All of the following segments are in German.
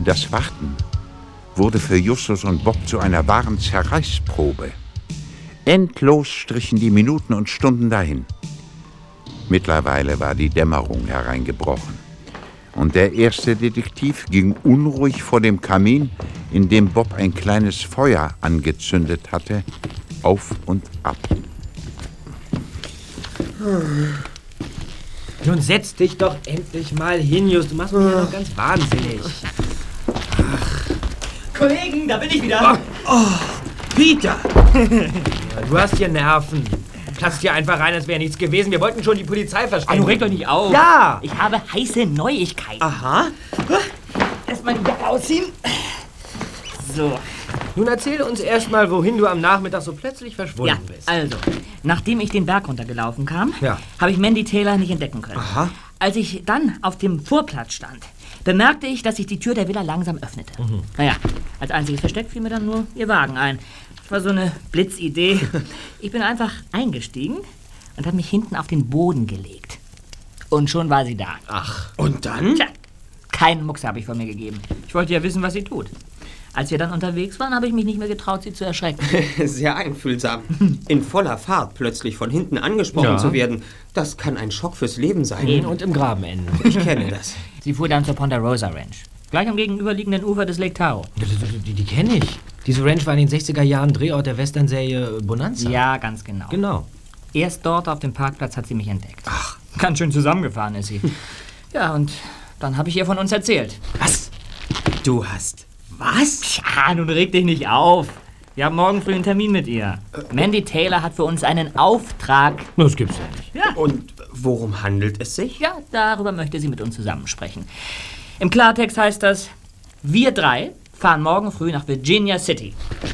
Das Warten wurde für Justus und Bob zu einer wahren Zerreißprobe. Endlos strichen die Minuten und Stunden dahin. Mittlerweile war die Dämmerung hereingebrochen. Und der erste Detektiv ging unruhig vor dem Kamin, in dem Bob ein kleines Feuer angezündet hatte, auf und ab. Nun setz dich doch endlich mal hin, Just. Du machst mich ja noch ganz wahnsinnig. Kollegen, da bin ich wieder. Peter! Ja, du hast hier Nerven. Platzt hier einfach rein, als wäre nichts gewesen. Wir wollten schon die Polizei verständigen. Reg doch nicht auf. Ja! Ich habe heiße Neuigkeiten. Aha. Erstmal wieder ausziehen. So. Nun erzähle uns erstmal, wohin du am Nachmittag so plötzlich verschwunden bist. Also, nachdem ich den Berg runtergelaufen kam, Ja. habe ich Mandy Taylor nicht entdecken können. Aha. Als ich dann auf dem Vorplatz stand, bemerkte ich, dass sich die Tür der Villa langsam öffnete. Naja, als einziges Versteck fiel mir dann nur ihr Wagen ein. Das war so eine Blitzidee. Ich bin einfach eingestiegen und habe mich hinten auf den Boden gelegt. Und schon war sie da. Ach, und dann? Tja, keinen Mucks habe ich von mir gegeben. Ich wollte ja wissen, was sie tut. Als wir dann unterwegs waren, habe ich mich nicht mehr getraut, sie zu erschrecken. Sehr einfühlsam. In voller Fahrt plötzlich von hinten angesprochen zu werden, das kann ein Schock fürs Leben sein. Und im Graben enden. Ich kenne das. Sie fuhr dann zur Ponderosa Ranch. Gleich am gegenüberliegenden Ufer des Lake Tahoe. Die kenne ich. Diese Ranch war in den 60er Jahren Drehort der Western-Serie Bonanza. Ja, ganz genau. Genau. Erst dort auf dem Parkplatz hat sie mich entdeckt. Ach, ganz schön zusammengefahren ist sie. Ja, und dann habe ich ihr von uns erzählt. Was? Du hast was? Ja, nun reg dich nicht auf. Wir haben morgen früh einen Termin mit ihr. Mandy Taylor hat für uns einen Auftrag. Das gibt's ja nicht. Ja, Und worum handelt es sich? ja, darüber möchte sie mit uns zusammensprechen. Im Klartext heißt das, wir drei fahren morgen früh nach Virginia City.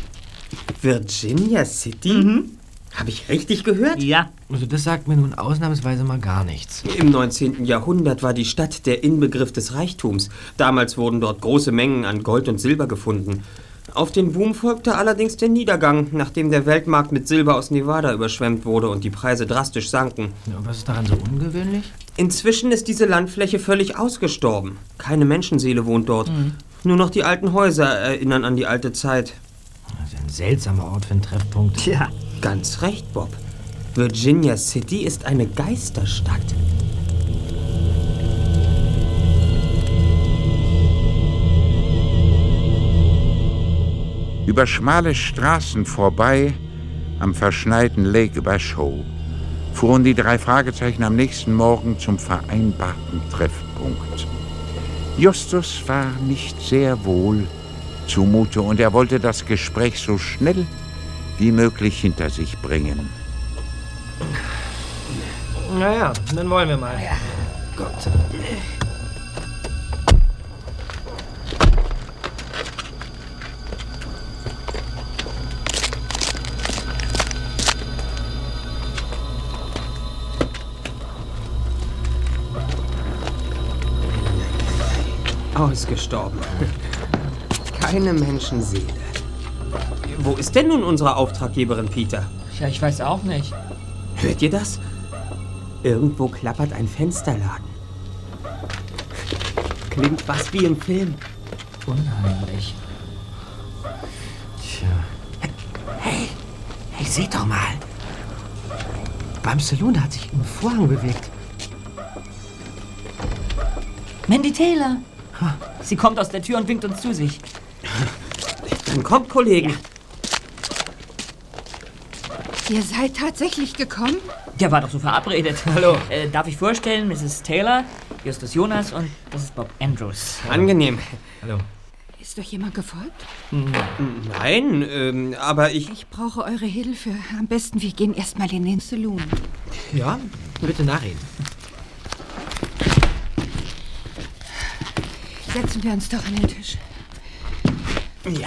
Virginia City? Habe ich richtig gehört? Ja, Also das sagt mir nun ausnahmsweise mal gar nichts. Im 19. Jahrhundert war die Stadt der Inbegriff des Reichtums. Damals wurden dort große Mengen an Gold und Silber gefunden. Auf den Boom folgte allerdings der Niedergang, nachdem der Weltmarkt mit Silber aus Nevada überschwemmt wurde und die Preise drastisch sanken. Ja, und was ist daran so ungewöhnlich? Inzwischen ist diese Landfläche völlig ausgestorben. Keine Menschenseele wohnt dort. Nur noch die alten Häuser erinnern an die alte Zeit. Das ist ein seltsamer Ort für einen Treffpunkt. tja. Ganz recht, Bob. Virginia City ist eine Geisterstadt. Über schmale Straßen vorbei, am verschneiten Lake Washoe, fuhren die drei Fragezeichen am nächsten Morgen zum vereinbarten Treffpunkt. Justus war nicht sehr wohl zumute und er wollte das Gespräch so schnell wie möglich hinter sich bringen. Naja, dann wollen wir mal. Ja. Gott. Ausgestorben. Keine Menschenseele. Wo ist denn nun unsere Auftraggeberin, Peter? Ja, ich weiß auch nicht. Hört ihr das? Irgendwo klappert ein Fensterladen. Klingt was wie im Film. Unheimlich. Tja. Hey, seht doch mal. Beim Saloon hat sich ein Vorhang bewegt. Mandy Taylor. Sie kommt aus der Tür und winkt uns zu sich. Dann kommt, Kollegen. Ihr seid tatsächlich gekommen? Ja, war doch so verabredet. Hallo. Darf ich vorstellen, Mrs. Taylor, Justus Jonas und das ist Bob Andrews. Angenehm. Hallo. Ist euch jemand gefolgt? Nein, aber ich... Ich brauche eure Hilfe. Am besten, wir gehen erstmal in den Saloon. Ja, bitte nachreden. Setzen wir uns doch an den Tisch. Ja.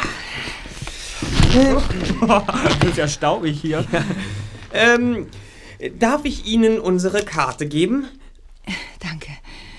Das ist ja staubig hier. Darf ich Ihnen unsere Karte geben? Danke.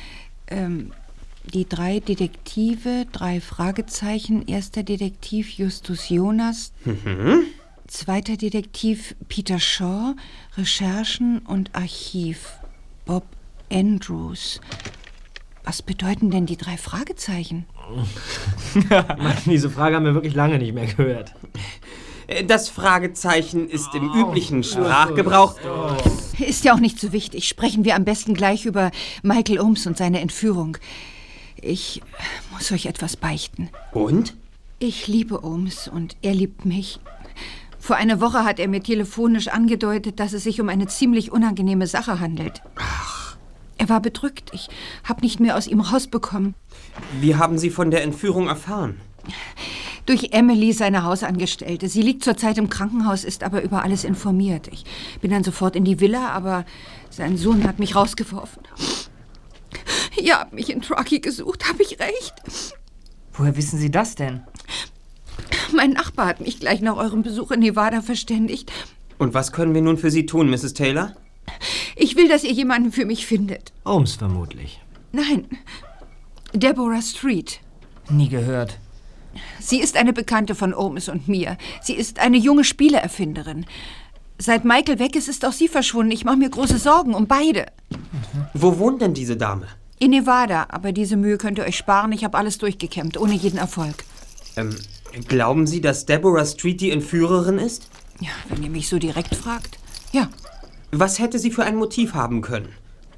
Die 3 Detektive, 3 Fragezeichen. Erster Detektiv Justus Jonas. Zweiter Detektiv Peter Shaw. Recherchen und Archiv Bob Andrews. Was bedeuten denn die 3 Fragezeichen? Diese Frage haben wir wirklich lange nicht mehr gehört. Das Fragezeichen ist im üblichen Sprachgebrauch. Ist ja auch nicht so wichtig. Sprechen wir am besten gleich über Michael Ohms und seine Entführung. Ich muss euch etwas beichten. Und? Ich liebe Ohms und er liebt mich. Vor einer Woche hat er mir telefonisch angedeutet, dass es sich um eine ziemlich unangenehme Sache handelt. Ach. Er war bedrückt. Ich habe nicht mehr aus ihm rausbekommen. Wie haben Sie von der Entführung erfahren? Durch Emily, seine Hausangestellte. Sie liegt zurzeit im Krankenhaus, ist aber über alles informiert. Ich bin dann sofort in die Villa, aber sein Sohn hat mich rausgeworfen. Ihr habt mich in Truckee gesucht, habe ich recht? Woher wissen Sie das denn? Mein Nachbar hat mich gleich nach eurem Besuch in Nevada verständigt. Und was können wir nun für Sie tun, Mrs. Taylor? Ich will, dass ihr jemanden für mich findet. Ohms vermutlich. Nein, Deborah Street. Nie gehört. Sie ist eine Bekannte von Ohms und mir. Sie ist eine junge Spieleerfinderin. Seit Michael weg ist auch sie verschwunden. Ich mache mir große Sorgen um beide. Wo wohnt denn diese Dame? In Nevada, aber diese Mühe könnt ihr euch sparen. Ich habe alles durchgekämmt, ohne jeden Erfolg. Glauben Sie, dass Deborah Street die Entführerin ist? Ja, wenn ihr mich so direkt fragt. Ja. Was hätte sie für ein Motiv haben können?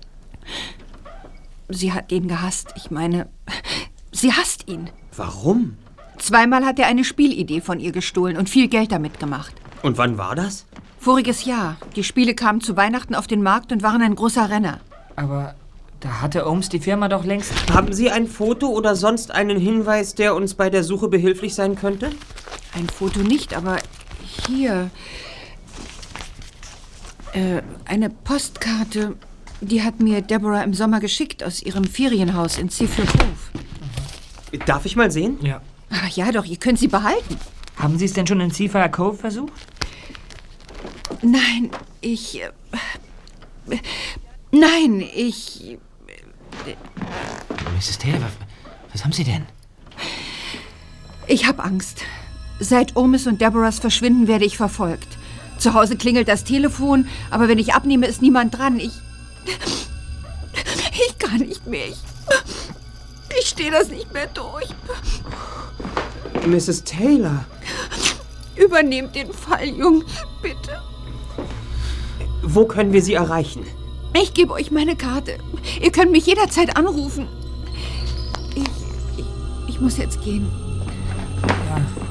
Sie hat ihn gehasst. Ich meine, sie hasst ihn. Warum? 2-mal hat er eine Spielidee von ihr gestohlen und viel Geld damit gemacht. Und wann war das? Voriges Jahr. Die Spiele kamen zu Weihnachten auf den Markt und waren ein großer Renner. Aber da hatte Ohms die Firma doch längst... Haben Sie ein Foto oder sonst einen Hinweis, der uns bei der Suche behilflich sein könnte? Ein Foto nicht, aber hier... eine Postkarte, die hat mir Deborah im Sommer geschickt aus ihrem Ferienhaus in Seafield Cove. Darf ich mal sehen? Ja. Ach ja, doch, ihr könnt sie behalten. Haben Sie es denn schon in Seafire Cove versucht? Nein, ich... Nein, ich... Mrs. Taylor, was haben Sie denn? Ich habe Angst. Seit Ohms und Deborahs Verschwinden werde ich verfolgt. Zu Hause klingelt das Telefon, aber wenn ich abnehme, ist niemand dran. Ich kann nicht mehr. Ich stehe das nicht mehr durch. Mrs. Taylor. Übernehmt den Fall, Jungs, bitte. Wo können wir Sie erreichen? Ich gebe euch meine Karte. Ihr könnt mich jederzeit anrufen. Ich muss jetzt gehen. Ja.